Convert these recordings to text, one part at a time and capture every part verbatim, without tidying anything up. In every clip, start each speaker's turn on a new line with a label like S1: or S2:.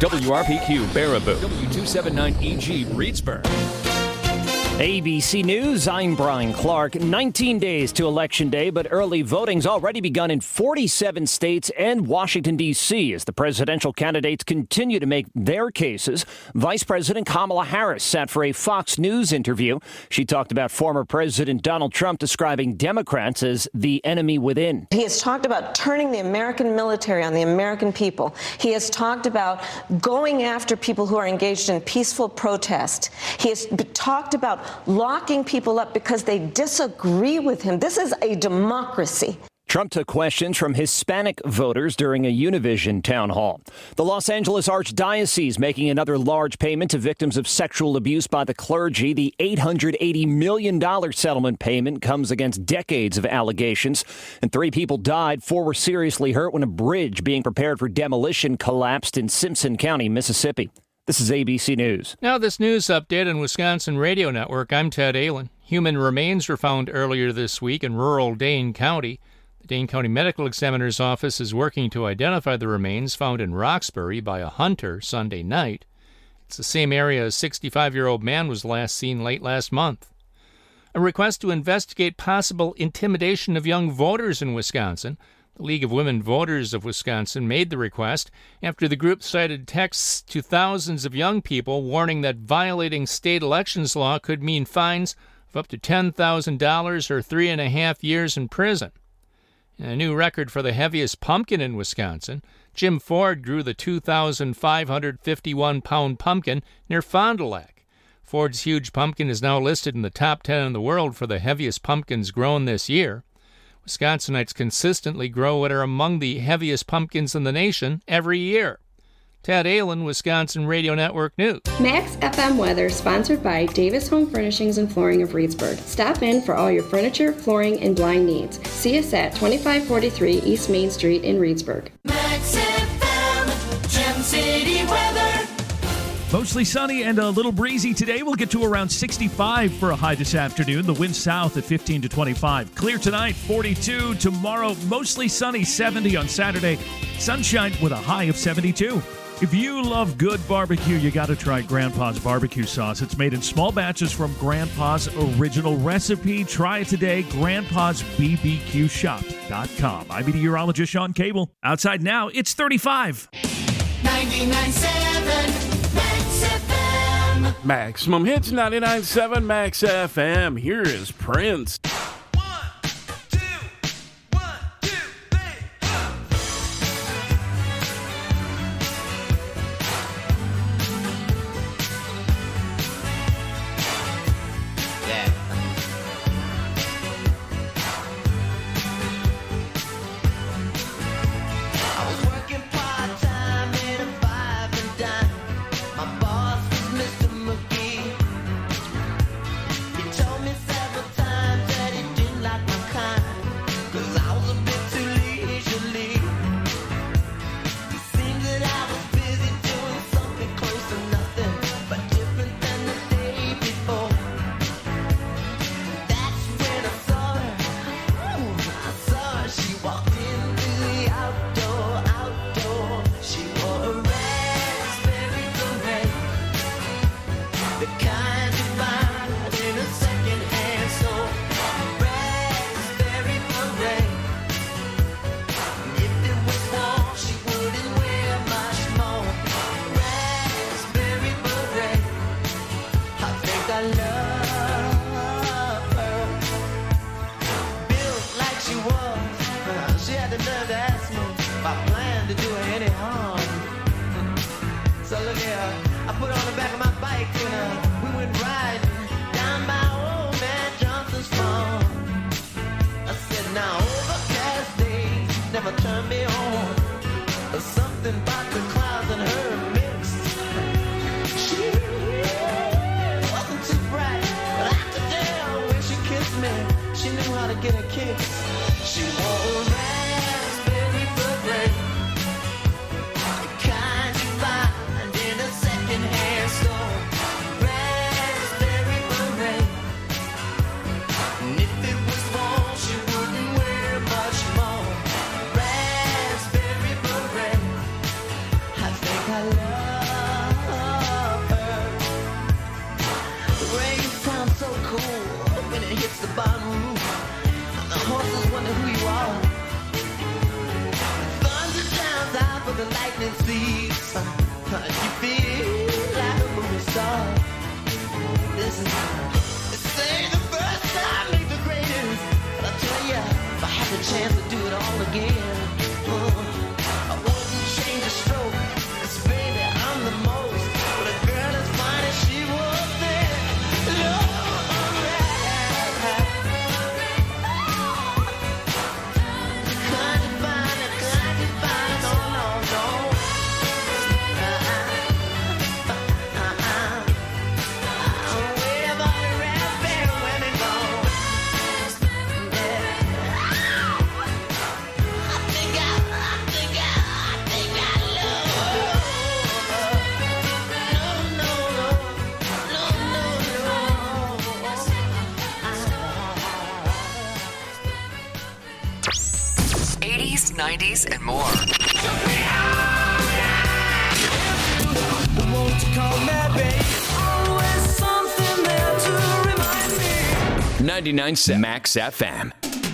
S1: W R P Q, Baraboo. W two seventy-nine E G, Reedsburg.
S2: A B C News, I'm Brian Clark. nineteen days to Election Day, but early voting's already begun in forty-seven states and Washington, D C as the presidential candidates continue to make their cases. Vice President Kamala Harris sat for a Fox News interview. She talked about former President Donald Trump describing Democrats as the enemy within.
S3: He has talked about turning the American military on the American people. He has talked about going after people who are engaged in peaceful protest. He has talked about locking people up because they disagree with him. This is a democracy.
S2: Trump took questions from Hispanic voters during a Univision town hall. The Los Angeles Archdiocese making another large payment to victims of sexual abuse by the clergy. The eight hundred eighty million dollars settlement payment comes against decades of allegations. And three people died. Four were seriously hurt when a bridge being prepared for demolition collapsed in Simpson County, Mississippi. This is A B C News.
S4: Now this news update on Wisconsin Radio Network. I'm Ted Allen. Human remains were found earlier this week in rural Dane County. The Dane County Medical Examiner's Office is working to identify the remains found in Roxbury by a hunter Sunday night. It's the same area a sixty-five-year-old man was last seen late last month. A request to investigate possible intimidation of young voters in Wisconsin. The League of Women Voters of Wisconsin made the request after the group cited texts to thousands of young people warning that violating state elections law could mean fines of up to ten thousand dollars or three and a half years in prison. In a new record for the heaviest pumpkin in Wisconsin, Jim Ford grew the two thousand five hundred fifty-one pound pumpkin near Fond du Lac. Ford's huge pumpkin is now listed in the top ten in the world for the heaviest pumpkins grown this year. Wisconsinites consistently grow what are among the heaviest pumpkins in the nation every year. Ted Allen, Wisconsin Radio Network News.
S5: Max F M weather sponsored by Davis Home Furnishings and Flooring of Reedsburg. Stop in for all your furniture, flooring, and blind needs. See us at twenty-five forty-three East Main Street in Reedsburg.
S6: Max F M, Gem City weather.
S7: Mostly sunny and a little breezy today. We'll get to around sixty-five for a high this afternoon. The wind south at fifteen to twenty-five. Clear tonight, forty-two. Tomorrow, mostly sunny, seventy on Saturday. Sunshine with a high of seventy-two. If you love good barbecue, you got to try Grandpa's barbecue sauce. It's made in small batches from Grandpa's original recipe. Try it today, grandpas b b q shop dot com. I'm meteorologist Sean Cable. Outside now, it's thirty-five.
S6: ninety-nine point seven Max F M.
S8: Maximum Hits ninety-nine point seven Max F M. Here is Prince.
S6: I love body sleeps. You feel like a movie star. This is, this ain't the first time, ain't the greatest. But I'll tell ya, if I had the chance to do it all again, uh, I wouldn't change a stroke. 'Cause baby, I'm the most. But a girl as fine as she was then. Lord, can't you find it? Can't you find it? No, no, no.
S9: eighties, nineties, and more.
S1: ninety-nine point seven Max F M.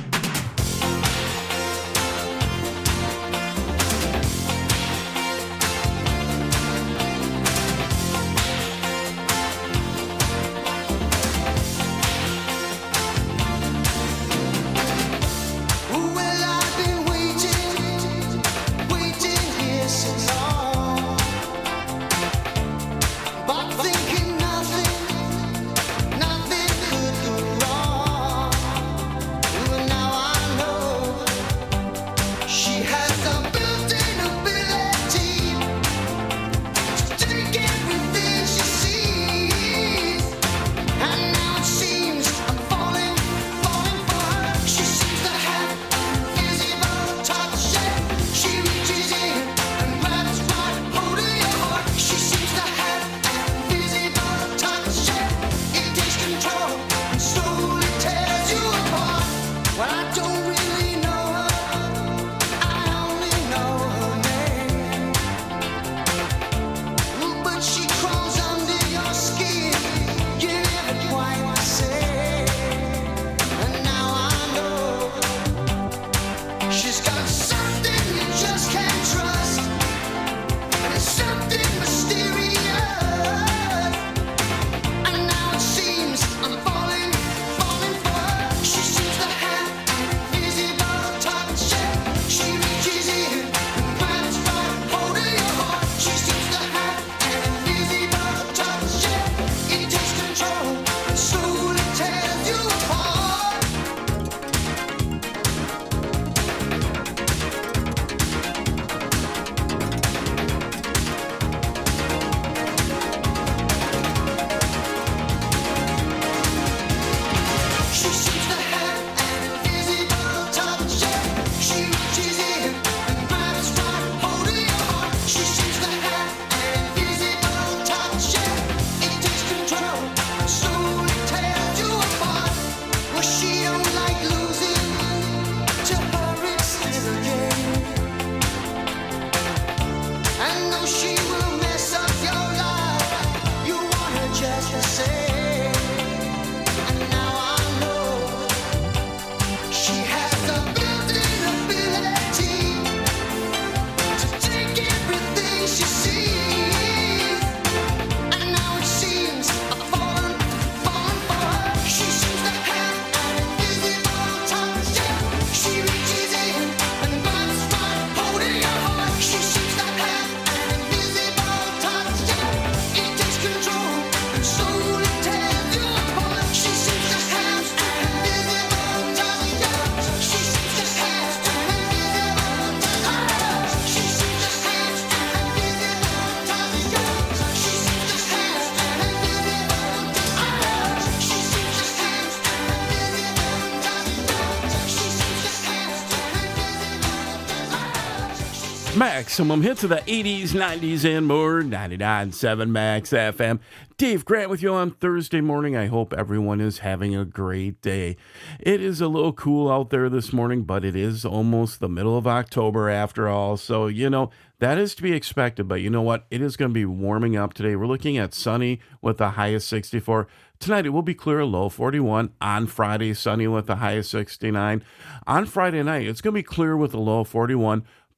S8: Maximum hits of the eighties, nineties, and more. ninety-nine point seven Max F M. Dave Grant with you on Thursday morning. I hope everyone is having a great day. It is a little cool out there this morning, but it is almost the middle of October after all. So, you know, that is to be expected. But you know what? It is going to be warming up today. We're looking at sunny with the high of sixty-four. Tonight, it will be clear, low forty-one. On Friday, sunny with the high of sixty-nine. On Friday night, it's going to be clear with a low of forty-one.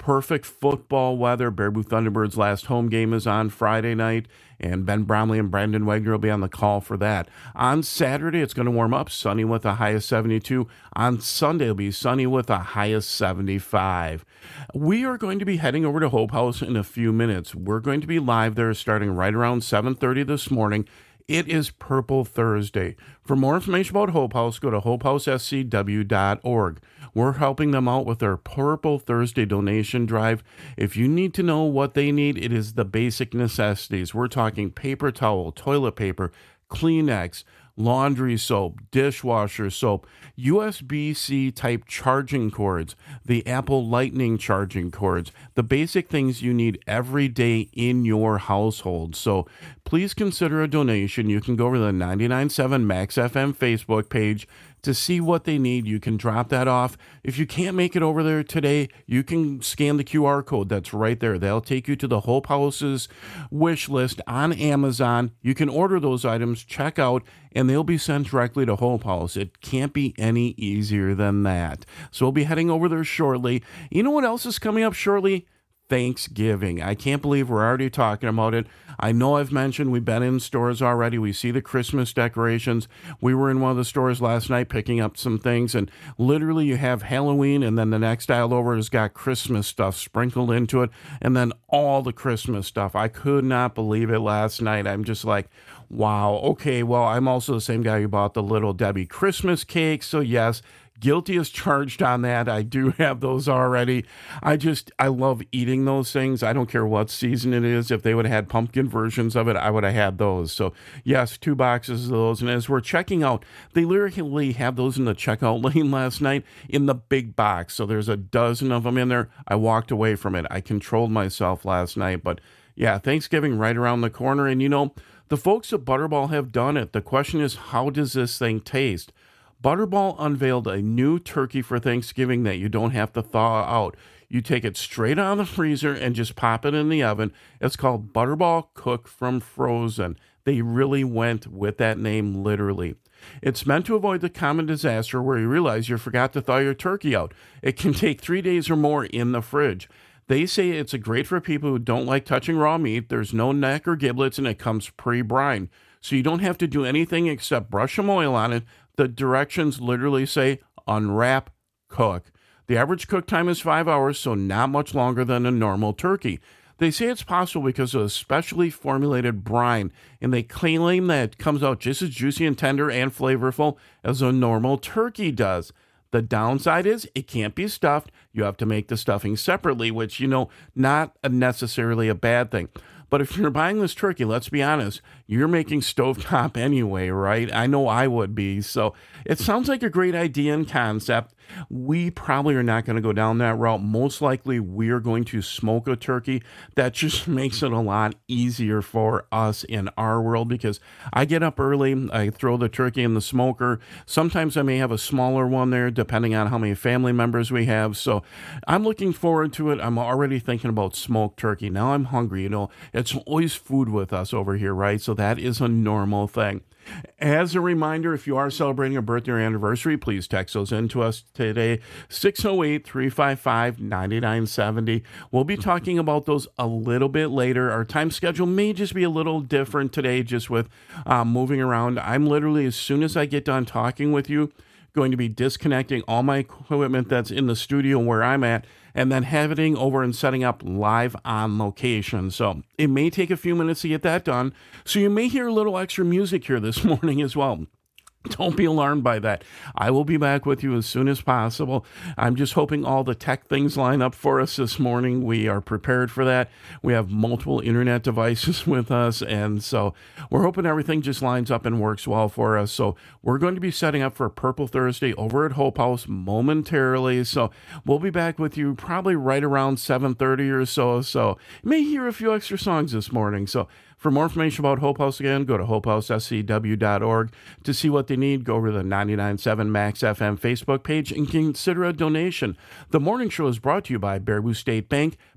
S8: perfect football weather. Baraboo Thunderbirds' last home game is on Friday night, and Ben Bromley and Brandon Wagner will be on the call for that. On Saturday, it's going to warm up, sunny with a high of seventy-two. On Sunday, it'll be sunny with a high of seventy-five. We are going to be heading over to Hope House in a few minutes. We're going to be live there starting right around seven thirty this morning. It is Purple Thursday. For more information about Hope House, go to hope house s c w dot org. We're helping them out with their Purple Thursday donation drive. If you need to know what they need, it is the basic necessities. We're talking paper towel, toilet paper, Kleenex, laundry soap, dishwasher soap, U S B-C type charging cords, the Apple Lightning charging cords, the basic things you need every day in your household. So please consider a donation. You can go over to the ninety-nine point seven Max F M Facebook page to see what they need. You can drop that off. If you can't make it over there today, you can scan the Q R code that's right there. They'll take you to the Hope House's wish list on Amazon. You can order those items, check out, and they'll be sent directly to Hope House. It can't be any easier than that. So we'll be heading over there shortly. You know what else is coming up shortly? Thanksgiving. I can't believe we're already talking about it. I know I've mentioned we've been in stores already. We see the Christmas decorations. We were in one of the stores last night picking up some things, and literally you have Halloween, and then the next aisle over has got Christmas stuff sprinkled into it, and then all the Christmas stuff. I could not believe it last night. I'm just like, wow, okay, well, I'm also the same guy who bought the Little Debbie Christmas cake, so yes, guilty as charged on that. I do have those already. I just, I love eating those things. I don't care what season it is. If they would have had pumpkin versions of it, I would have had those. So yes, two boxes of those. And as we're checking out, they literally have those in the checkout lane last night in the big box. So there's a dozen of them in there. I walked away from it. I controlled myself last night. But yeah, Thanksgiving right around the corner. And you know, the folks at Butterball have done it. The question is, how does this thing taste? Butterball unveiled a new turkey for Thanksgiving that you don't have to thaw out. You take it straight out of the freezer and just pop it in the oven. It's called Butterball Cook from Frozen. They really went with that name literally. It's meant to avoid the common disaster where you realize you forgot to thaw your turkey out. It can take three days or more in the fridge. They say it's a great for people who don't like touching raw meat. There's no neck or giblets, and it comes pre-brined. So you don't have to do anything except brush some oil on it. The directions literally say unwrap, cook. The average cook time is five hours, so not much longer than a normal turkey. They say it's possible because of a specially formulated brine, and they claim that it comes out just as juicy and tender and flavorful as a normal turkey does. The downside is it can't be stuffed. You have to make the stuffing separately, which, you know, not a necessarily a bad thing. But if you're buying this turkey, let's be honest, you're making stovetop anyway, right? I know I would be. So it sounds like a great idea and concept. We probably are not going to go down that route. Most likely we're going to smoke a turkey. That just makes it a lot easier for us in our world because I get up early, I throw the turkey in the smoker. Sometimes I may have a smaller one there depending on how many family members we have. So I'm looking forward to it. I'm already thinking about smoked turkey. Now I'm hungry. You know, it's always food with us over here, right? So that is a normal thing. As a reminder, if you are celebrating a birthday or anniversary, please text those in to us today, six oh eight, three five five, nine nine seven oh. We'll be talking about those a little bit later. Our time schedule may just be a little different today, just with uh, moving around. I'm literally, as soon as I get done talking with you, going to be disconnecting all my equipment that's in the studio where I'm at, and then heading over and setting up live on location. So it may take a few minutes to get that done. So you may hear a little extra music here this morning as well. Don't be alarmed by that. I will be back with you as soon as possible. I'm just hoping all the tech things line up for us this morning. We are prepared for that. We have multiple internet devices with us, and so we're hoping everything just lines up and works well for us. So we're going to be setting up for Purple Thursday over at Hope House momentarily. So we'll be back with you probably right around seven thirty or so. So you may hear a few extra songs this morning. So for more information about Hope House, again, go to hope house s c w dot org. To see what they need, go over to the ninety-nine point seven Max F M Facebook page and consider a donation. The morning show is brought to you by Baraboo State Bank,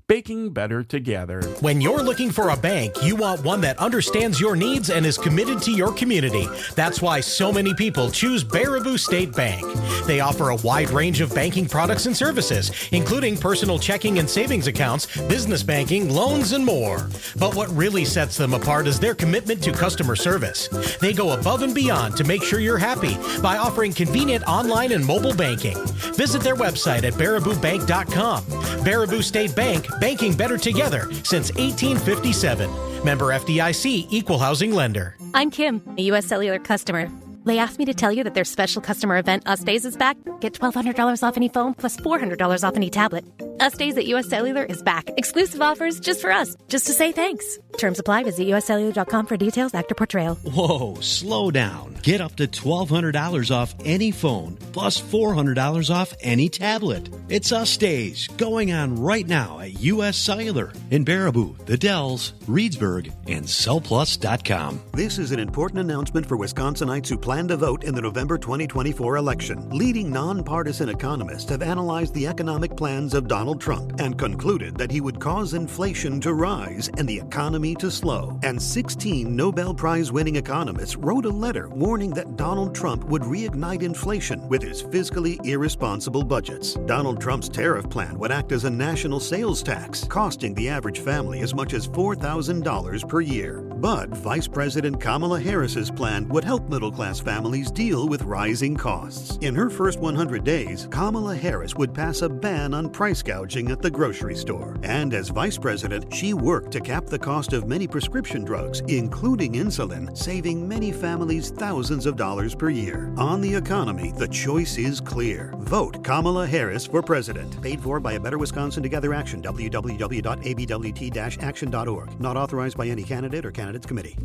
S8: baking better together.
S10: When you're looking for a bank, you want one that understands your needs and is committed to your community. That's why so many people choose Baraboo State Bank. They offer a wide range of banking products and services, including personal checking and savings accounts, business banking, loans, and more. But what really sets them apart is their commitment to customer service. They go above and beyond to make sure you're happy by offering convenient online and mobile banking. Visit their website at baraboo bank dot com. Baraboo State Bank, banking better together since eighteen fifty-seven. Member F D I C, Equal Housing Lender.
S11: I'm Kim, a U S Cellular customer. They asked me to tell you that their special customer event, Us Days, is back. Get twelve hundred dollars off any phone plus four hundred dollars off any tablet. Us Days at U S Cellular is back. Exclusive offers just for us, just to say thanks. Terms apply. Visit U S cellular dot com for details. Actor portrayal.
S12: Whoa, slow down. Get up to twelve hundred dollars off any phone plus four hundred dollars off any tablet. It's Us Days going on right now at U S Cellular in Baraboo, The Dells, Reedsburg, and cell plus dot com.
S13: This is an important announcement for Wisconsinites who plan to vote in the November twenty twenty-four election. Leading nonpartisan economists have analyzed the economic plans of Donald Trump and concluded that he would cause inflation to rise and the economy to slow. And sixteen Nobel Prize-winning economists wrote a letter warning that Donald Trump would reignite inflation with his fiscally irresponsible budgets. Donald Trump's tariff plan would act as a national sales tax, costing the average family as much as four thousand dollars per year. But Vice President Kamala Harris's plan would help middle-class families deal with rising costs. In her first one hundred days, Kamala Harris would pass a ban on price gouging at the grocery store. And as vice president, she worked to cap the cost of many prescription drugs, including insulin, saving many families thousands of dollars per year. On the economy, the choice is clear. Vote Kamala Harris for president. Paid for by A Better Wisconsin Together Action, w w w dot a b w t dash action dot org. Not authorized by any candidate or candidates committee.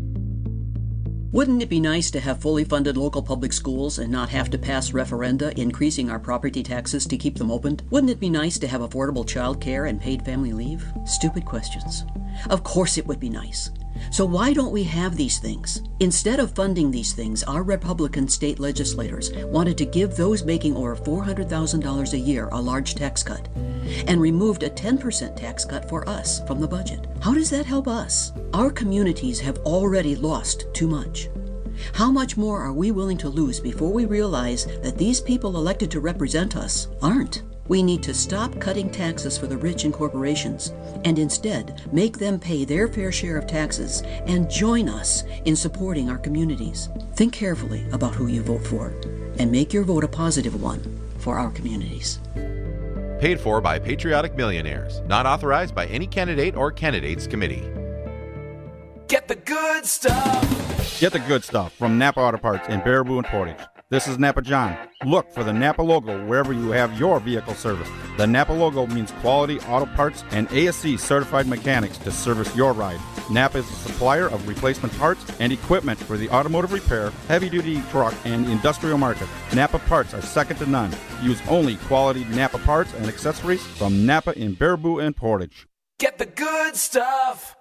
S14: Wouldn't it be nice to have fully funded local public schools and not have to pass referenda increasing our property taxes to keep them open? Wouldn't it be nice to have affordable child care and paid family leave? Stupid questions. Of course it would be nice. So why don't we have these things? Instead of funding these things, our Republican state legislators wanted to give those making over four hundred thousand dollars a year a large tax cut and removed a ten percent tax cut for us from the budget. How does that help us? Our communities have already lost too much. How much more are we willing to lose before we realize that these people elected to represent us aren't? We need to stop cutting taxes for the rich and corporations and instead make them pay their fair share of taxes and join us in supporting our communities. Think carefully about who you vote for and make your vote a positive one for our communities.
S15: Paid for by Patriotic Millionaires. Not authorized by any candidate or candidates committee.
S16: Get the good stuff.
S17: Get the good stuff from Napa Auto Parts in Baraboo and Portage. This is Napa John. Look for the Napa logo wherever you have your vehicle serviced. The Napa logo means quality auto parts and A S C certified mechanics to service your ride. Napa is a supplier of replacement parts and equipment for the automotive repair, heavy-duty truck, and industrial market. Napa parts are second to none. Use only quality Napa parts and accessories from Napa in Baraboo and Portage.
S16: Get the good stuff.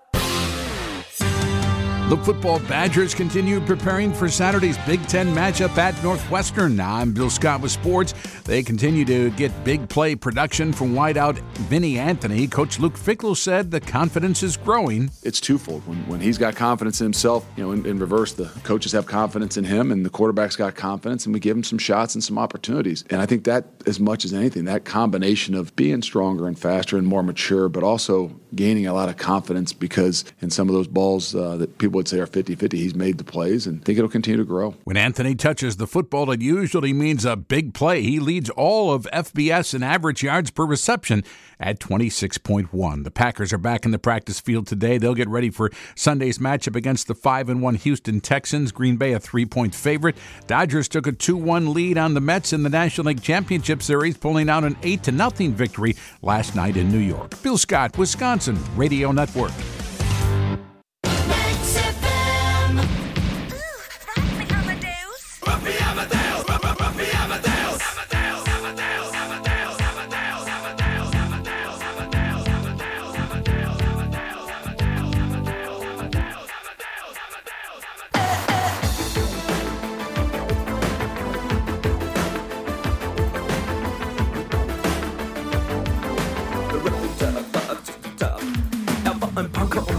S18: The football Badgers continue preparing for Saturday's Big Ten matchup at Northwestern. Now, I'm Bill Scott with sports. They continue to get big play production from wideout Vinny Anthony. Coach Luke Fickell said the confidence is growing.
S19: It's twofold. When, when he's got confidence in himself, you know, in, in reverse, the coaches have confidence in him and the quarterback's got confidence, and we give him some shots and some opportunities. And I think that, as much as anything, that combination of being stronger and faster and more mature, but also gaining a lot of confidence, because in some of those balls uh, that people would say are fifty-fifty, he's made the plays, and I think it'll continue to grow.
S18: When Anthony touches the football, it usually means a big play. He leads all of F B S in average yards per reception at twenty-six point one. The Packers are back in the practice field today. They'll get ready for Sunday's matchup against the five and one Houston Texans. Green Bay a three-point favorite. Dodgers took a two one lead on the Mets in the National League Championship Series, pulling out an eight to nothing victory last night in New York. Bill Scott, Wisconsin Radio Network.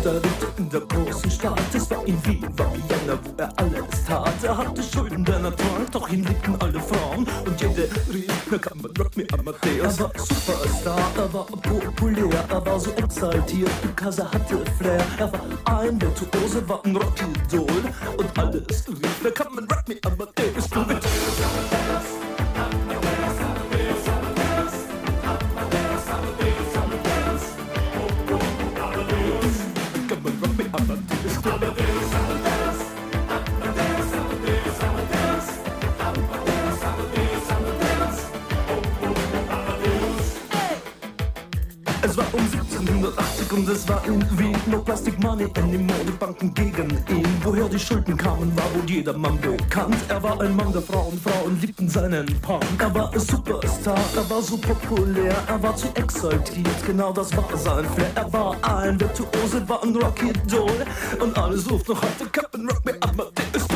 S20: Mutter lebte in der großen Stadt. Es war in Wien, war Vienna, wo er alles tat. Er hatte Schulden, denn er trank, doch ihn liebten alle Frauen. Und jede rief, na kann man Rock Me Amadeus. Er war Superstar, er war populär, er war so exaltiert, because er hatte Flair. Er war ein Virtuose, war ein Rockidol. Und alles rief, na kann man Rock Me Amadeus. Du mit Es war um siebzehnhundertachtzig und es war in Wien. No Plastic Money anymore, die Banken gegen ihn. Woher die Schulden kamen, war wohl jedermann bekannt. Er war ein Mann der Frauen, Frauen liebten seinen Punk. Er war ein Superstar, er war so populär, er war zu exaltiert, genau das war sein Flair. Er war ein Virtuose, war ein Rockidol. Und alle suchten noch heute Captain Rock Me Amadeus.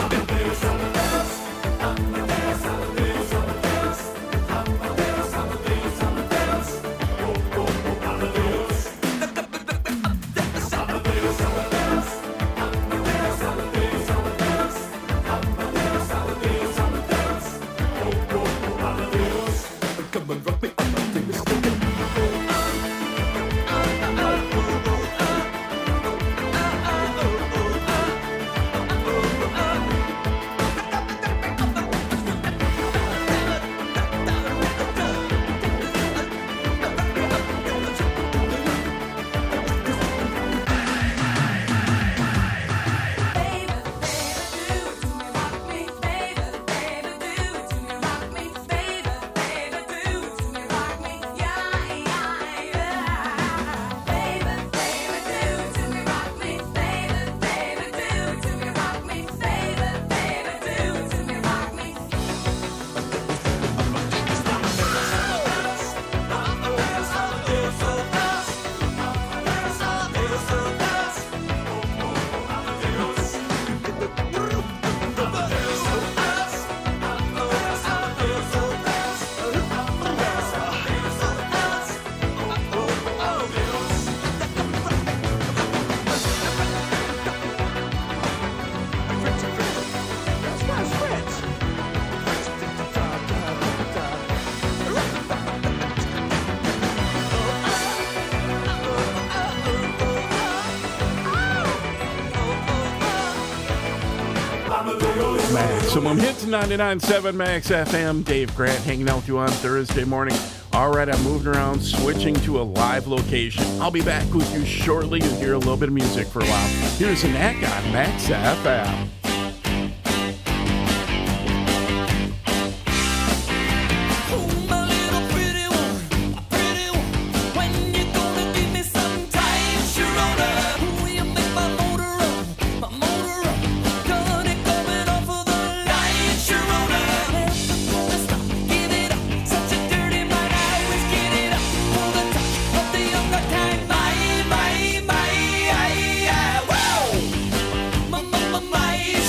S8: Maximum Hits ninety-nine point seven Max F M. Dave Grant hanging out with you on Thursday morning. All right, I'm moving around, switching to a live location. I'll be back with you shortly to hear a little bit of music for a while. Here's an act on Max F M.
S6: My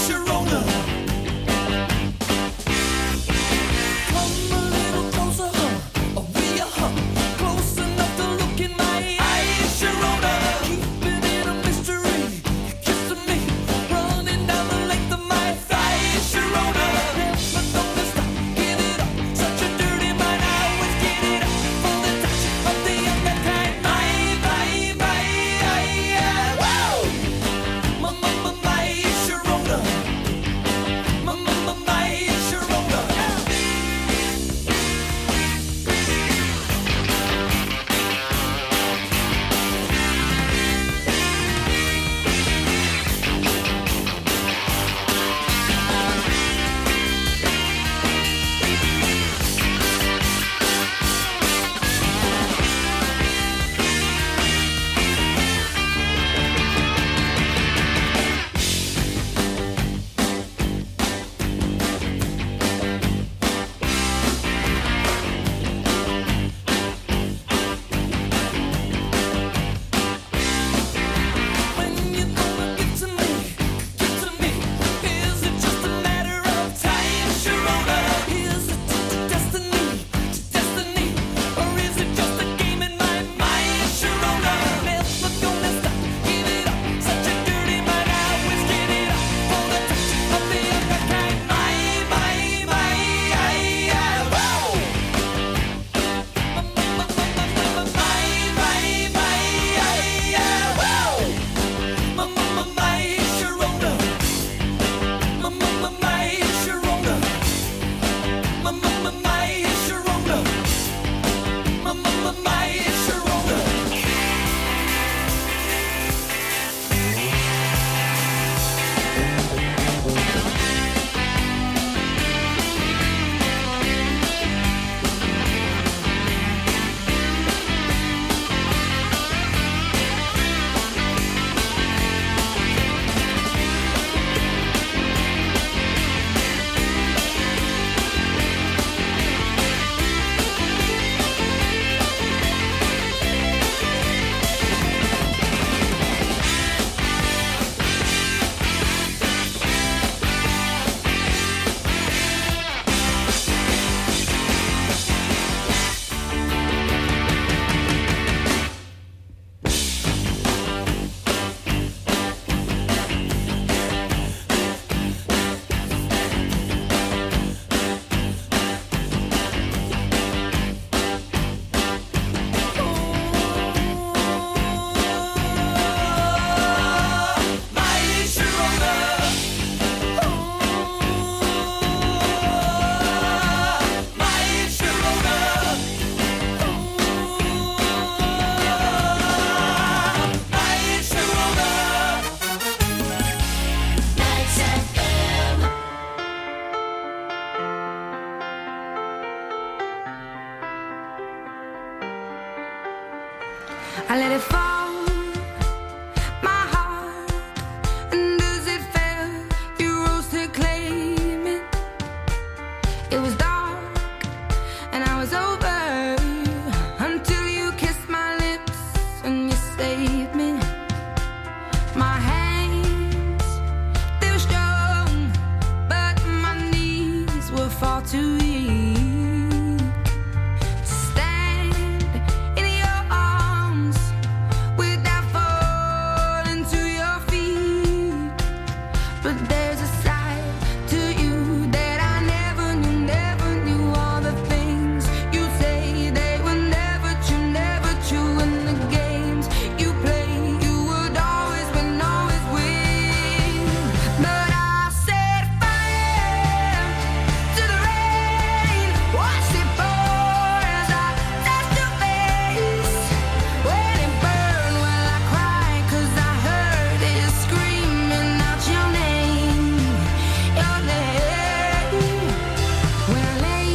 S21: but there's a side to you that I never knew, never knew. All the things you say, they were never true, never true. In the games you play, you would always win, always win. But I set fire to the rain, watched it pour as I touched your face. When it burned, well I cried 'cause I heard it screaming out your name, your name. When I lay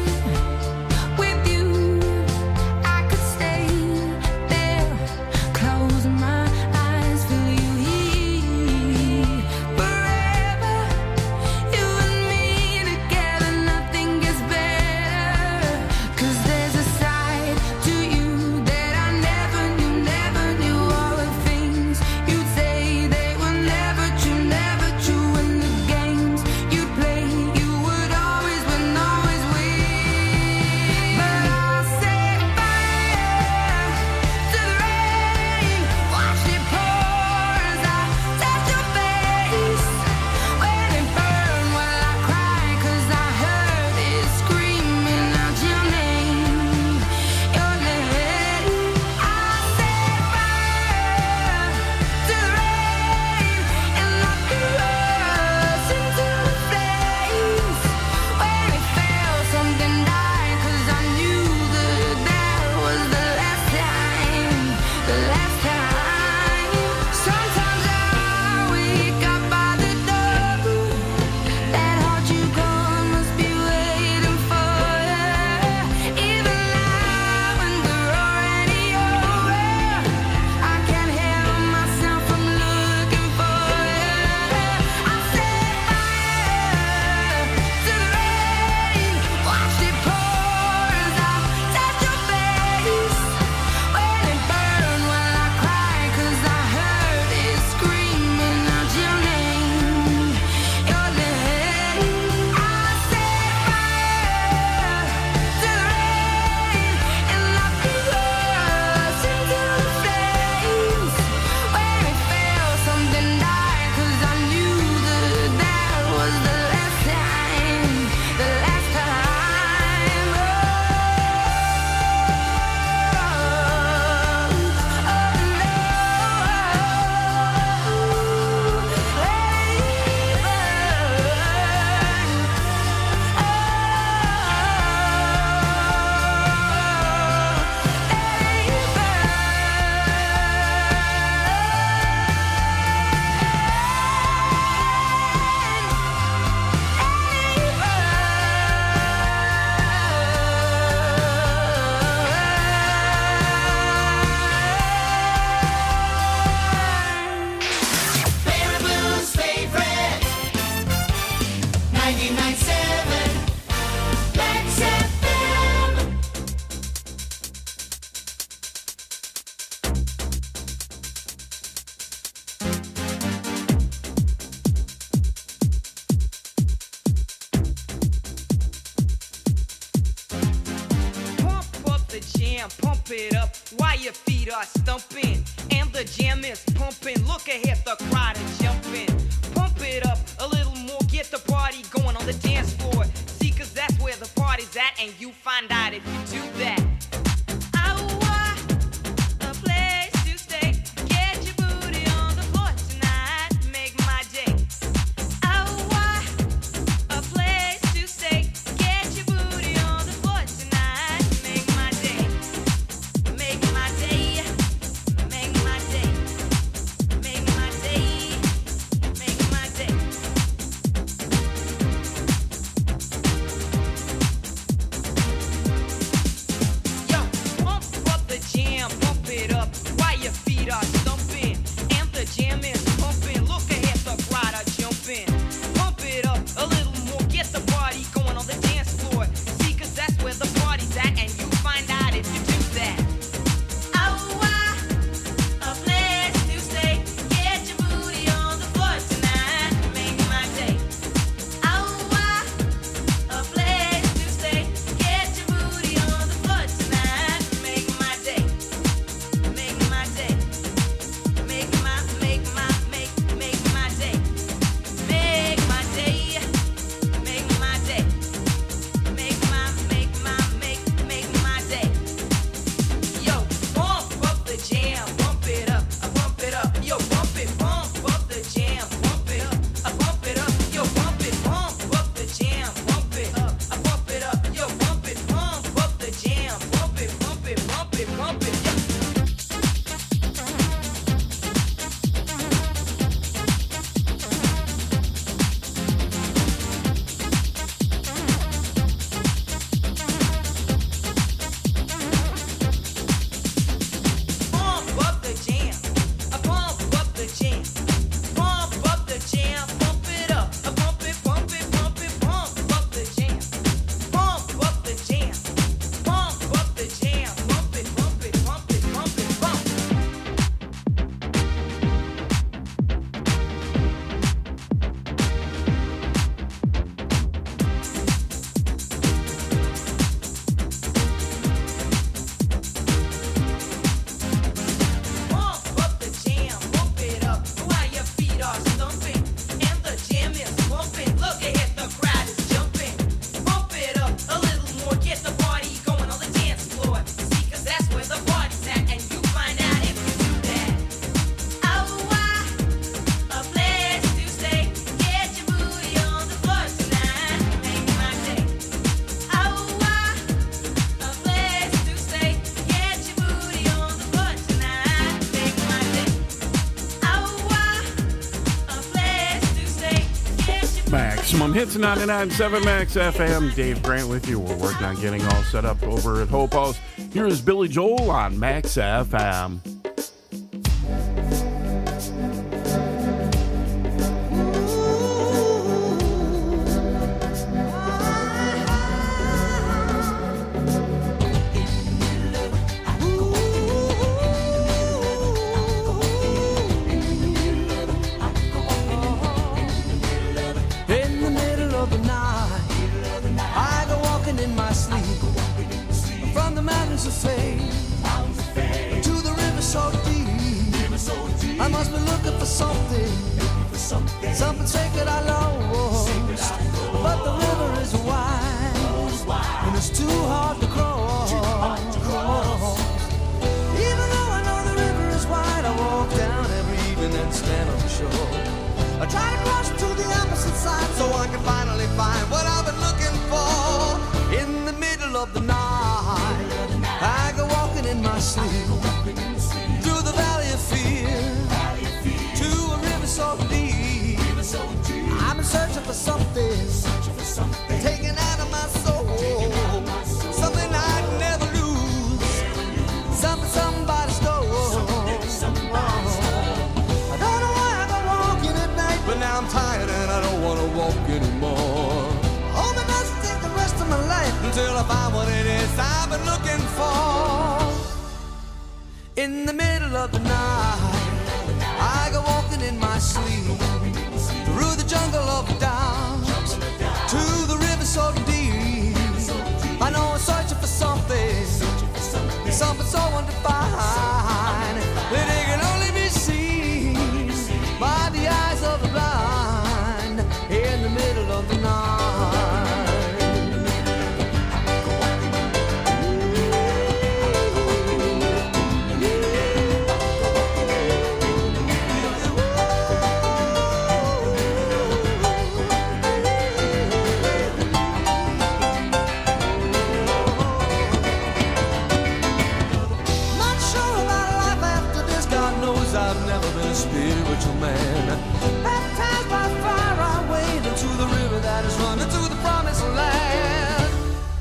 S21: with you, I could stay there, close my eyes, feel you here forever. You and me together, nothing gets better. 'Cause there's a side to you that I never knew, never knew. All the things you'd say, they were never true, never true. In the games you'd play, you would always win, always win. But I'll set fire to the rain, watched it pour as I touched your face. When it burned, well I cried 'cause I heard it screaming out your name, your name. I set fire to the rain and I threw us into the flames. When it fell, something died 'cause I knew that that was the last time, the last time. Sometimes I wake up by the door, that heart you gone must be waiting for you. Even now when we're already over, I can't help myself from looking for you. I set fire to the rain, watched it pour as I touched your face. When it burned, well I cried 'cause I heard it screaming out your name, your name. I set fire to the rain and I threw us into the flames. When it fell, something died 'cause I knew that that was the last time, the last time. Oh, Baraboo's favorite ninety-nine point seven Max F M.
S22: Pump up the jam, pump it up while your feet are stumping. And the jam is pumping. Look ahead, the crowd is jumping. Pump it up a little more, get the party going on the dance floor. See, 'cause that's where the party's at, and you find out if you do that. I want a place to stay. Get your booty on the floor tonight. Make my day. I want a place to stay. Get your booty on the floor tonight. Make my day. Make my day. Make my day. Make my day. Make my day.
S8: Maximum Hits ninety-nine point seven Max F M. Dave Grant with you. We're working on getting all set up over at Hope House. Here is Billy Joel on Max F M.
S6: Of fame, to the river so deep. I must be looking for something, something sacred I lost. But the river is wide, and it's too hard to cross. Even though I know the river is wide, I walk down every evening and stand on the shore. I try to cross to the opposite side so I can finally find what I've been looking for. In the middle of the night, I go walking in my sleep through the valley of fear to a river so deep. I've been searching for something taken out of my soul, something I'd never lose, something somebody stole. I don't know why I go walking at night, but now I'm tired and I don't want to walk anymore. Hope it doesn't take the rest of my life until I find what it is I've been looking for. In the middle of the night, I go walking in my sleep through the jungle of doubt to the river so deep. I know I'm searching for something, something so undefined that it can only be seen by the eyes of the blind. In the middle of the night. Spiritual man, baptized by fire, I wade into the river that is running to the promised land.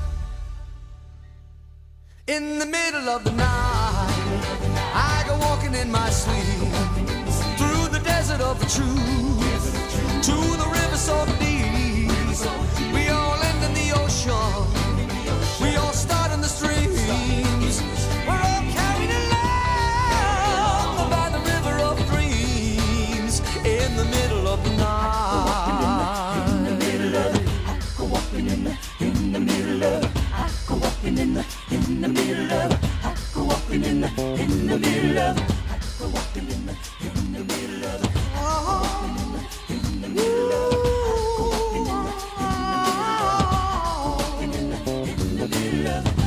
S6: In the middle of the night, I go walking in my sleep through the desert of the truth to the river so deep. We all end in the ocean, we all start in the streams. We're all carried along by the river of dreams. In the middle of the night, in the middle of it, I go walking in the, in the middle of it, I go walking in the, in the middle of it, I go walking in the, in the middle of it, I go walking in the, in the middle of it, oh, in the middle of it, I go walking in the, in the middle of it, in the middle of it,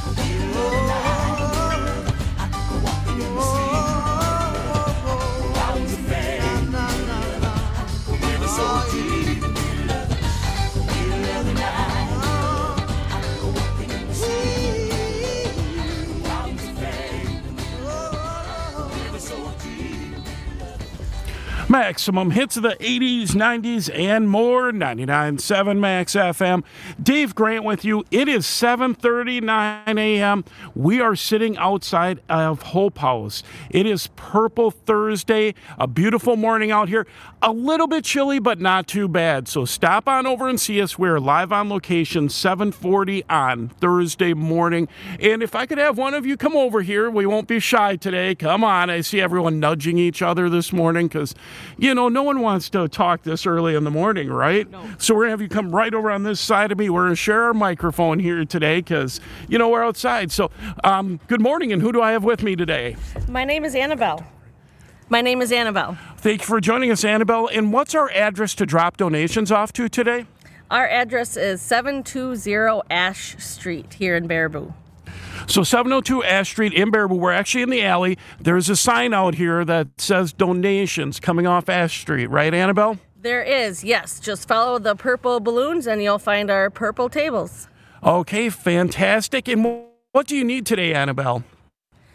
S6: I go walking in the sea.
S8: Maximum hits of the eighties, nineties, and more. ninety-nine point seven Max F M. Dave Grant with you. It is seven thirty-nine a.m. We are sitting outside of Hope House. It is Purple Thursday. A beautiful morning out here. A little bit chilly, but not too bad. So stop on over and see us. We're live on location, seven forty on Thursday morning. And if I could have one of you come over here, we won't be shy today. Come on. I see everyone nudging each other this morning because, you know, no one wants to talk this early in the morning, right? No. So we're going to have you come right over on this side of me. We're going to share our microphone here today because, you know, we're outside. So um, good morning, and who do I have with me today?
S2: My name is Annabelle. My name is Annabelle.
S8: Thank you for joining us, Annabelle. And what's our address to drop donations off to today?
S2: Our address is seven two zero Ash Street here in Baraboo.
S8: So seven oh two Ash Street in Baraboo. We're actually in the alley. There's a sign out here that says donations coming off Ash Street. Right, Annabelle?
S2: There is, yes. Just follow the purple balloons and you'll find our purple tables.
S8: Okay, fantastic. And what do you need today, Annabelle?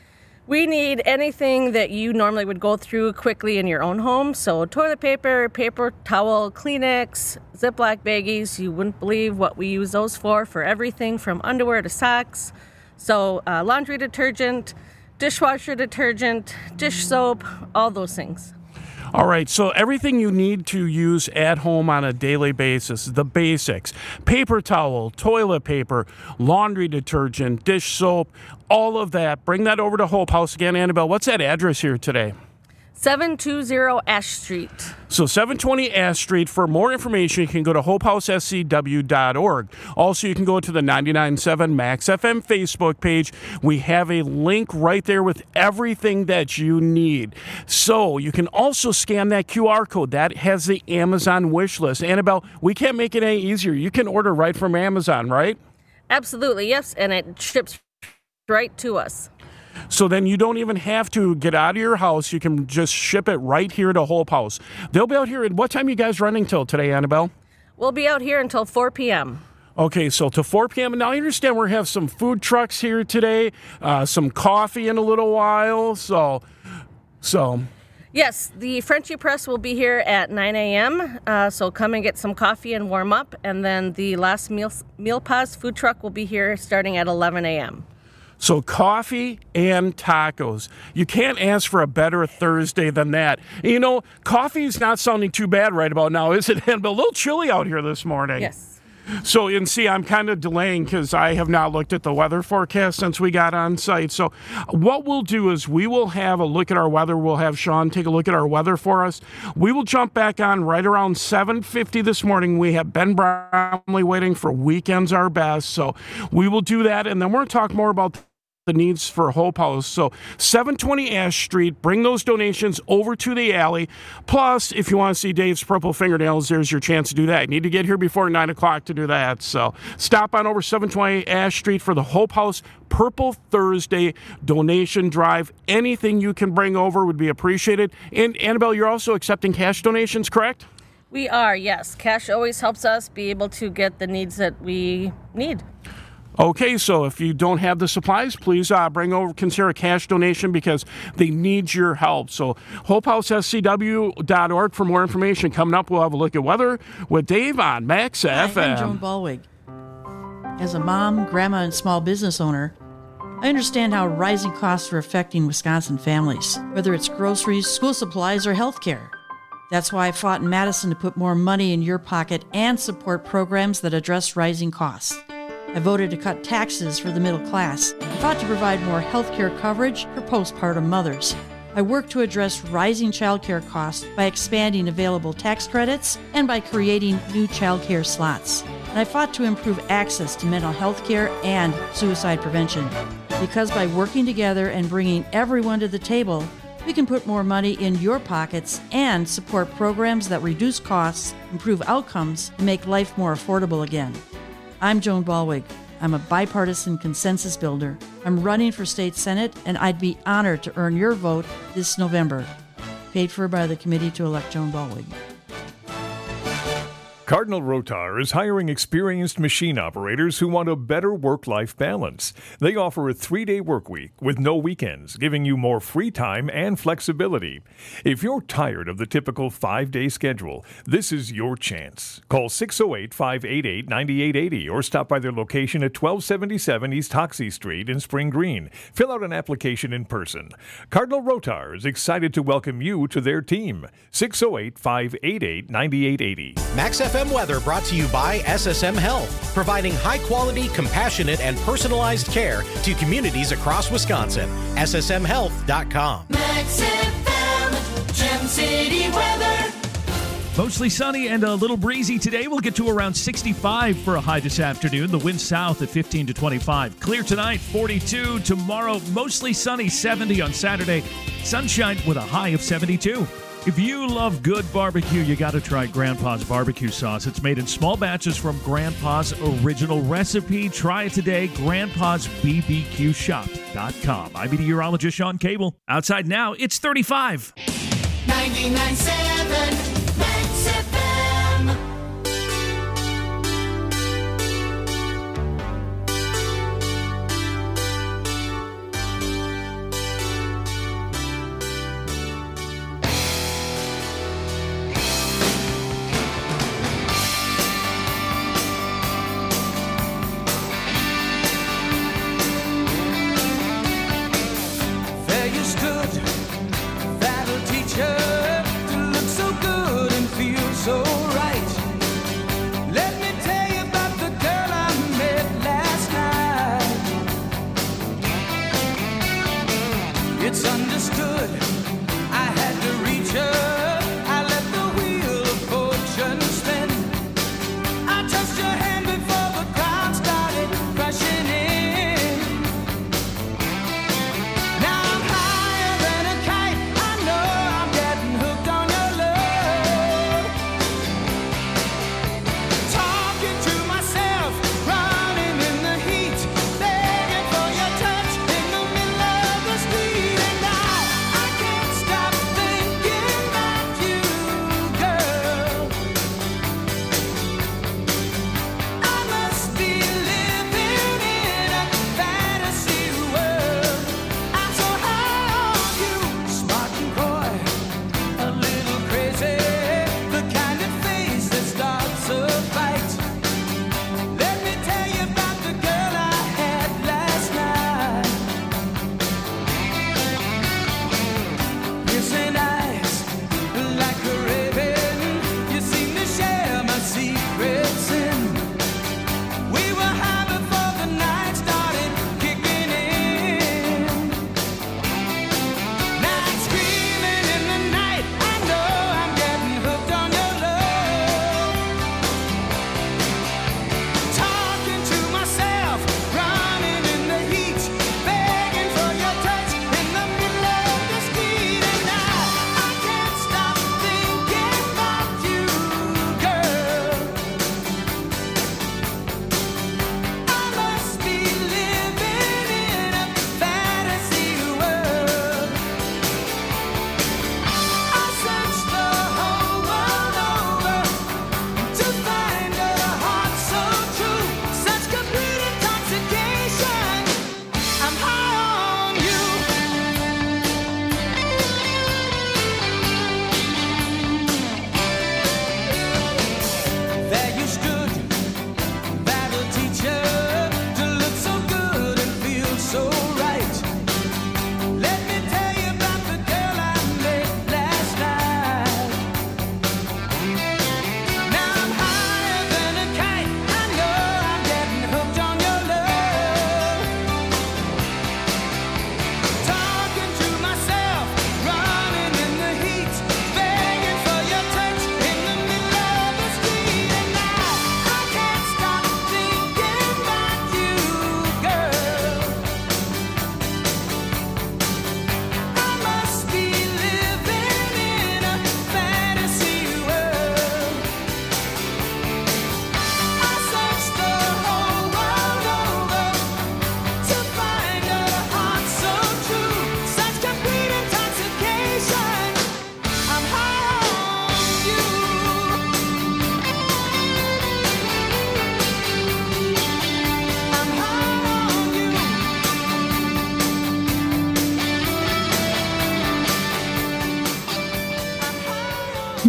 S2: We need anything that you normally would go through quickly in your own home. So toilet paper, paper towel, Kleenex, Ziploc baggies. You wouldn't believe what we use those for, for everything from underwear to socks. So uh, laundry detergent, dishwasher detergent, dish soap, all those things.
S8: All right, so everything you need to use at home on a daily basis, the basics, paper towel, toilet paper, laundry detergent, dish soap, all of that. Bring that over to Hope House again. Annabelle, what's that address here today?
S2: seven two zero Ash Street.
S8: So seven twenty Ash Street. For more information, you can go to hope house s c w dot org. Also, you can go to the ninety-nine point seven Max F M Facebook page. We have a link right there with everything that you need. So you can also scan that Q R code. That has the Amazon wish list. Annabelle, we can't make it any easier. You can order right from Amazon, right?
S2: Absolutely, yes, and it ships right to us.
S8: So then you don't even have to get out of your house. You can just ship it right here to Hope House. They'll be out here. At what time are you guys running till today, Annabelle?
S2: We'll be out here until four p.m.
S8: Okay, so to four p.m. And now I understand we have some food trucks here today, uh, some coffee in a little while. So, so.
S2: Yes, the Frenchy Press will be here at nine a.m., uh, so come and get some coffee and warm up. And then the last meal, meal Pause food truck will be here starting at eleven a.m.
S8: So coffee and tacos. You can't ask for a better Thursday than that. You know, coffee's not sounding too bad right about now, is it? But a little chilly out here this morning.
S2: Yes.
S8: So, and see, I'm kind of delaying because I have not looked at the weather forecast since we got on site. So what we'll do is we will have a look at our weather. We'll have Sean take a look at our weather for us. We will jump back on right around seven fifty this morning. We have Ben Bromley waiting for Weekends Are Best. So we will do that, and then we're going to talk more about the needs for Hope House. So seven twenty Ash Street, bring those donations over to the alley. Plus, if you want to see Dave's Purple Fingernails, there's your chance to do that. You need to get here before nine o'clock to do that. So stop on over seven twenty Ash Street for the Hope House Purple Thursday donation drive. Anything you can bring over would be appreciated. And Annabelle, you're also accepting cash donations, correct?
S2: We are, yes. Cash always helps us be able to get the needs that we need.
S8: Okay, so if you don't have the supplies, please uh, bring over, consider a cash donation because they need your help. So hope house s c w dot org for more information. Coming up, we'll have a look at weather with Dave on Max
S3: Hi,
S8: F M.
S3: I'm Joan Balwig. As a mom, grandma, and small business owner, I understand how rising costs are affecting Wisconsin families, whether it's groceries, school supplies, or health care. That's why I fought in Madison to put more money in your pocket and support programs that address rising costs. I voted to cut taxes for the middle class. I fought to provide more health care coverage for postpartum mothers. I worked to address rising child care costs by expanding available tax credits and by creating new child care slots. And I fought to improve access to mental health care and suicide prevention. Because by working together and bringing everyone to the table, we can put more money in your pockets and support programs that reduce costs, improve outcomes, and make life more affordable again. I'm Joan Balwig. I'm a bipartisan consensus builder. I'm running for state senate, and I'd be honored to earn your vote this November. Paid for by the Committee to Elect Joan Balwig.
S4: Cardinal Rotar is hiring experienced machine operators who want a better work-life balance. They offer a three-day work week with no weekends, giving you more free time and flexibility. If you're tired of the typical five-day schedule, this is your chance. Call six oh eight, five eight eight, nine eight eight oh or stop by their location at twelve seventy-seven East Hoxie Street in Spring Green. Fill out an application in person. Cardinal Rotar is excited to welcome you to their team. six oh eight, five eight eight, nine eight eight oh.
S10: Max F M weather brought to you by S S M Health, providing high-quality, compassionate, and personalized care to communities across Wisconsin. S S M health dot com.
S21: Max F M, Gem City weather.
S7: Mostly sunny and a little breezy today. We'll get to around sixty-five for a high this afternoon. The wind south at fifteen to twenty-five. Clear tonight, forty-two. Tomorrow, mostly sunny, seventy on Saturday. Sunshine with a high of seventy-two. If you love good barbecue, you got to try Grandpa's barbecue sauce. It's made in small batches from Grandpa's original recipe. Try it today, grandpas b b q shop dot com. I'm meteorologist Sean Cable. Outside now, it's thirty-five.
S21: ninety-nine point seven Max F M.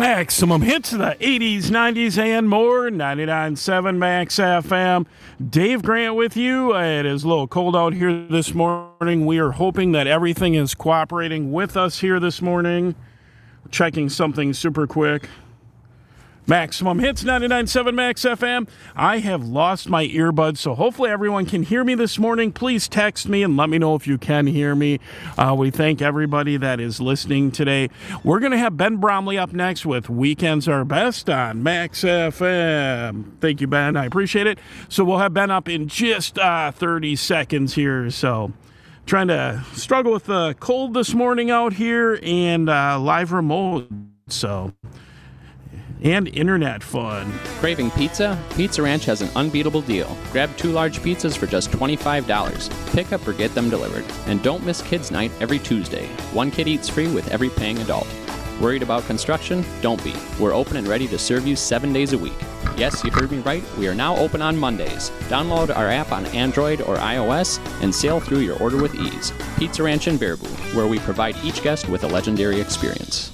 S8: Maximum hits of the eighties, nineties, and more. ninety-nine point seven Max F M. Dave Grant with you. It is a little cold out here this morning. We are hoping that everything is cooperating with us here this morning. Checking something super quick. Maximum hits, ninety-nine point seven Max F M. I have lost my earbuds, so hopefully everyone can hear me this morning. Please text me and let me know if you can hear me. Uh, we thank everybody that is listening today. We're going to have Ben Bromley up next with Weekends Are Best on Max F M. Thank you, Ben. I appreciate it. So we'll have Ben up in just uh, thirty seconds here. So trying to struggle with the cold this morning out here and uh, live remote. So... and internet fun.
S5: Craving pizza? Pizza Ranch has an unbeatable deal. Grab two large pizzas for just twenty-five dollars. Pick up or get them delivered. And don't miss Kids Night every Tuesday. One kid eats free with every paying adult. Worried about construction? Don't be. We're open and ready to serve you seven days a week. Yes, you heard me right. We are now open on Mondays. Download our app on Android or iOS and sail through your order with ease. Pizza Ranch in Baraboo, where we provide each guest with a legendary experience.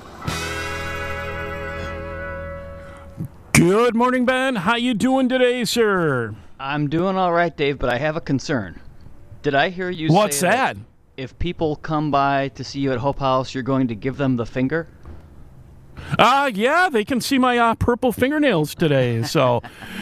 S8: Good morning, Ben. How you doing today, sir?
S9: I'm doing all right, Dave, but I have a concern. Did I hear you
S8: What's
S9: say
S8: that?
S9: that if people come by to see you at Hope House, you're going to give them the finger?
S8: Uh, yeah, they can see my uh, purple fingernails today. So,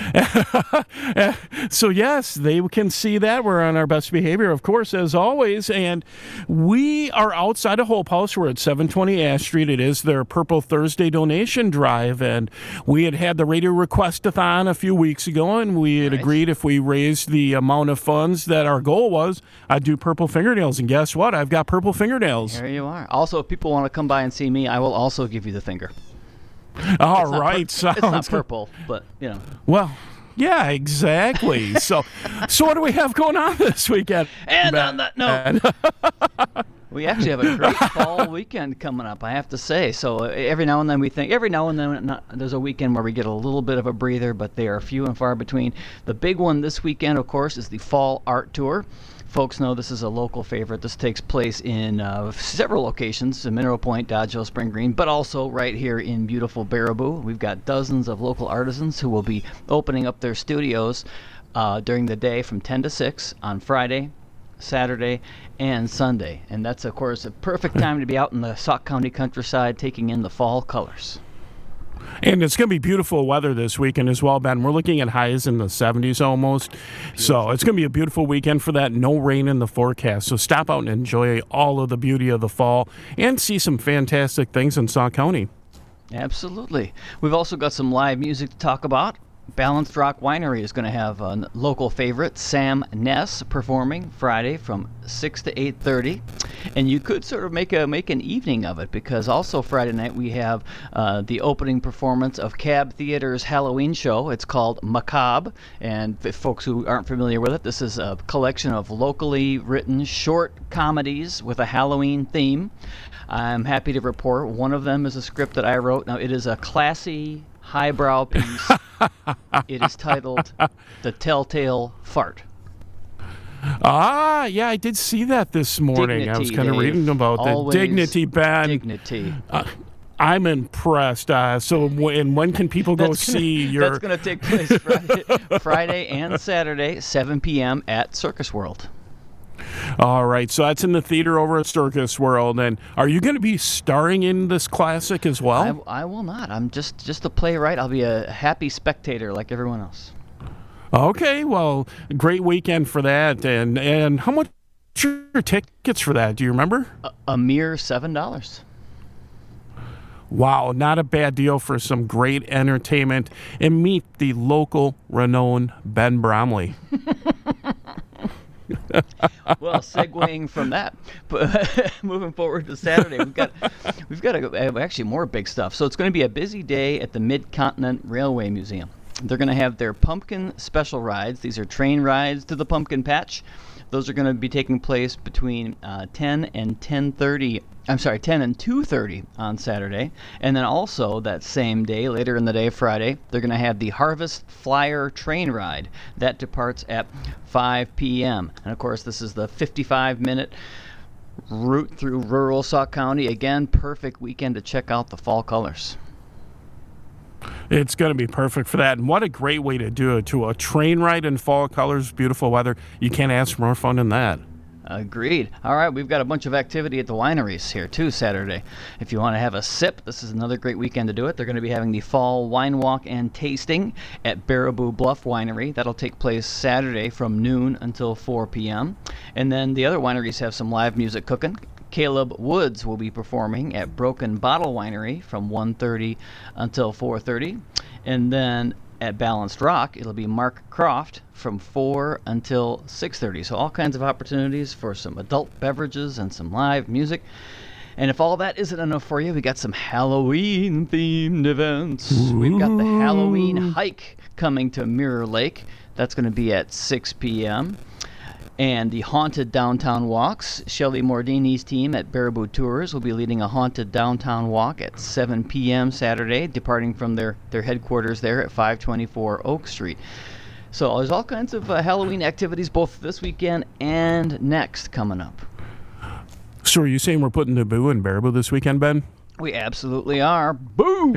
S8: so yes, they can see that. We're on our best behavior, of course, as always. And we are outside of Hope House. We're at seven twenty Ash Street. It is their Purple Thursday donation drive. And we had had the radio request-a-thon a few weeks ago, and we had right. agreed if we raised the amount of funds that our goal was, I'd do purple fingernails. And guess what? I've got purple fingernails.
S9: There you are. Also, if people want to come by and see me, I will also give you the finger.
S8: All
S9: it's
S8: right,
S9: pur- it's not purple, but you know.
S8: Well, yeah, exactly. so, so what do we have going on this weekend?
S9: And on that note, we actually have a great fall weekend coming up, I have to say. So uh, every now and then we think, every now and then not, there's a weekend where we get a little bit of a breather, but they are few and far between. The big one this weekend, of course, is the Fall Art Tour. Folks know this is a local favorite. This takes place in uh, several locations, in Mineral Point, Dodge Hill, Spring Green, but also right here in beautiful Baraboo. We've got dozens of local artisans who will be opening up their studios uh, during the day from ten to six on Friday, Saturday, and Sunday. And that's, of course, a perfect time to be out in the Sauk County countryside taking in the fall colors.
S8: And it's going to be beautiful weather this weekend as well, Ben. We're looking at highs in the seventies almost. Beautiful. So it's going to be a beautiful weekend for that. No rain in the forecast. So stop out and enjoy all of the beauty of the fall and see some fantastic things in Sauk County.
S9: Absolutely. We've also got some live music to talk about. Balanced Rock Winery is going to have a local favorite, Sam Ness, performing Friday from six to eight thirty. And you could sort of make a make an evening of it, because also Friday night we have uh, the opening performance of Cab Theater's Halloween show. It's called Macabre. And for folks who aren't familiar with it, this is a collection of locally written short comedies with a Halloween theme. I'm happy to report one of them is a script that I wrote. Now, it is a classy, highbrow piece. It is titled The Telltale Fart.
S8: Ah, yeah, I did see that this morning.
S9: Dignity,
S8: I was kind of
S9: Dave.
S8: reading about
S9: Always
S8: the Dignity, Ben.
S9: Dignity.
S8: Uh, I'm impressed. Uh, so, w- and when can people go
S9: That's gonna,
S8: see your...
S9: That's going to take place Friday, Friday and Saturday, seven p.m. at Circus World.
S8: All right, so that's in the theater over at Circus World. And are you going to be starring in this classic as well?
S9: I, I will not. I'm just, just a playwright. I'll be a happy spectator like everyone else.
S8: Okay, well, great weekend for that. And and how much are your tickets for that? Do you remember?
S9: A, a mere seven dollars.
S8: Wow, not a bad deal for some great entertainment. And meet the local renowned Ben Bromley.
S9: Well, segueing from that, but moving forward to Saturday, we've got we've got a, actually more big stuff. So it's going to be a busy day at the Mid-Continent Railway Museum. They're going to have their pumpkin special rides. These are train rides to the pumpkin patch. Those are going to be taking place between uh, ten and ten thirty. I'm sorry, ten and two thirty on Saturday. And then also that same day, later in the day, Friday, they're going to have the Harvest Flyer train ride. That departs at five p.m. And of course, this is the fifty-five minute route through rural Sauk County. Again, perfect weekend to check out the fall colors.
S8: It's going to be perfect for that. And what a great way to do it, too. A train ride in fall colors, beautiful weather. You can't ask for more fun than that.
S9: Agreed. All right, we've got a bunch of activity at the wineries here, too, Saturday. If you want to have a sip, this is another great weekend to do it. They're going to be having the Fall Wine Walk and Tasting at Baraboo Bluff Winery. That'll take place Saturday from noon until four p.m. And then the other wineries have some live music cooking. Caleb Woods will be performing at Broken Bottle Winery from one thirty until four thirty. And then at Balanced Rock, it'll be Mark Croft from four until six thirty. So all kinds of opportunities for some adult beverages and some live music. And if all that isn't enough for you, we got some Halloween-themed events. Ooh. We've got the Halloween hike coming to Mirror Lake. That's going to be at six p.m. And the Haunted Downtown Walks. Shelley Mordini's team at Baraboo Tours will be leading a Haunted Downtown Walk at seven p.m. Saturday, departing from their, their headquarters there at five twenty-four Oak Street. So there's all kinds of uh, Halloween activities both this weekend and next coming up.
S8: So are you saying we're putting the boo in Baraboo this weekend, Ben?
S9: We absolutely are. Boo!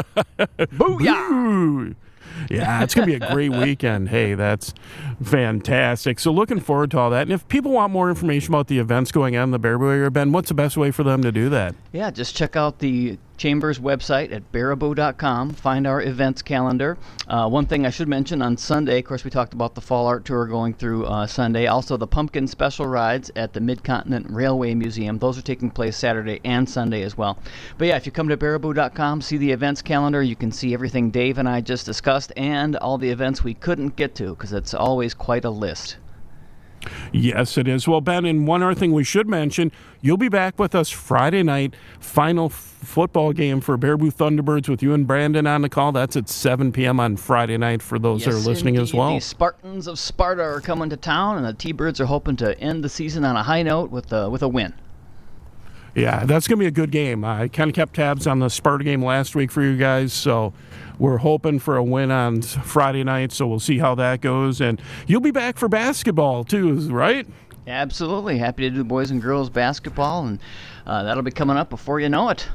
S9: Booyah!
S8: Boo! Yeah, it's going to be a great weekend. Hey, that's fantastic. So looking forward to all that. And if people want more information about the events going on in the Baraboo area, Ben, what's the best way for them to do that?
S9: Yeah, just check out the Chamber's website at baraboo dot com. Find our events calendar. Uh, one thing I should mention, on Sunday, of course, we talked about the Fall Art Tour going through uh, Sunday. Also, the Pumpkin Special Rides at the Mid-Continent Railway Museum. Those are taking place Saturday and Sunday as well. But yeah, if you come to baraboo dot com, see the events calendar, you can see everything Dave and I just discussed and all the events we couldn't get to, because it's always quite a list.
S8: Yes, it is. Well, Ben, and one other thing we should mention, you'll be back with us Friday night, final f- football game for Baraboo Thunderbirds with you and Brandon on the call. That's at seven p.m. on Friday night for those
S9: yes,
S8: that are listening
S9: indeed.
S8: as well.
S9: The Spartans of Sparta are coming to town, and the T-Birds are hoping to end the season on a high note with, uh, with a win.
S8: Yeah, that's going to be a good game. I kind of kept tabs on the Sparta game last week for you guys, so we're hoping for a win on Friday night, so we'll see how that goes. And you'll be back for basketball, too, right?
S9: Absolutely. Happy to do boys and girls basketball, and uh, that'll be coming up before you know it.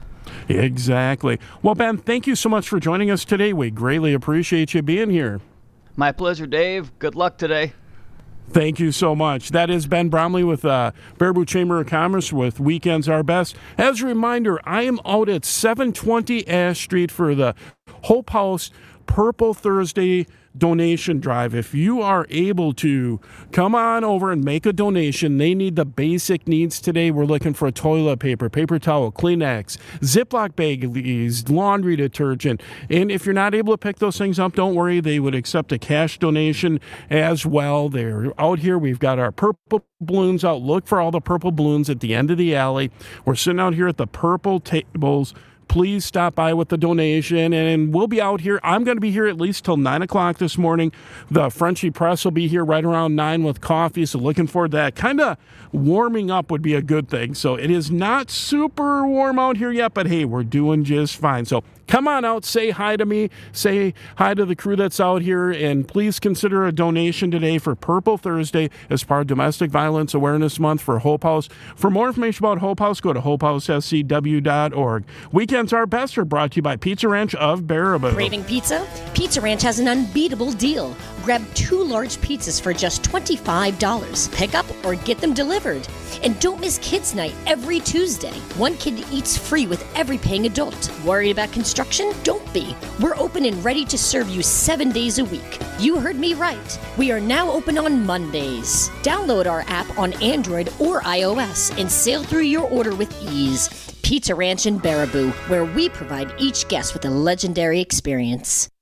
S8: Exactly. Well, Ben, thank you so much for joining us today. We greatly appreciate you being here.
S9: My pleasure, Dave. Good luck today.
S8: Thank you so much. That is Ben Bromley with uh, Baraboo Chamber of Commerce with Weekends Are Best. As a reminder, I am out at seven twenty Ash Street for the Hope House Purple Thursday donation drive. If you are able to, come on over and make a donation. They need the basic needs today. We're looking for toilet paper, paper towel, Kleenex, Ziploc bags, laundry detergent. And if you're not able to pick those things up, don't worry. They would accept a cash donation as well. They're out here. We've got our purple balloons out. Look for all the purple balloons at the end of the alley. We're sitting out here at the purple tables. Please stop by with the donation, and we'll be out here. I'm going to be here at least till nine o'clock this morning. The Frenchie Press will be here right around nine with coffee, so looking forward to that. Kind of warming up would be a good thing. So it is not super warm out here yet, but hey, we're doing just fine. So come on out, say hi to me, say hi to the crew that's out here, and please consider a donation today for Purple Thursday as part of Domestic Violence Awareness Month for Hope House. For more information about Hope House, go to hope house s c w dot org. Weekends Are Best are brought to you by Pizza Ranch of Baraboo.
S1: Craving pizza? Pizza Ranch has an unbeatable deal. Grab two large pizzas for just twenty-five dollars. Pick up or get them delivered. And don't miss Kids Night every Tuesday. One kid eats free with every paying adult. Worried about construction? Don't be. We're open and ready to serve you seven days a week. You heard me right. We are now open on Mondays. Download our app on Android or iOS and sail through your order with ease. Pizza Ranch in Baraboo, where we provide each guest with a legendary experience.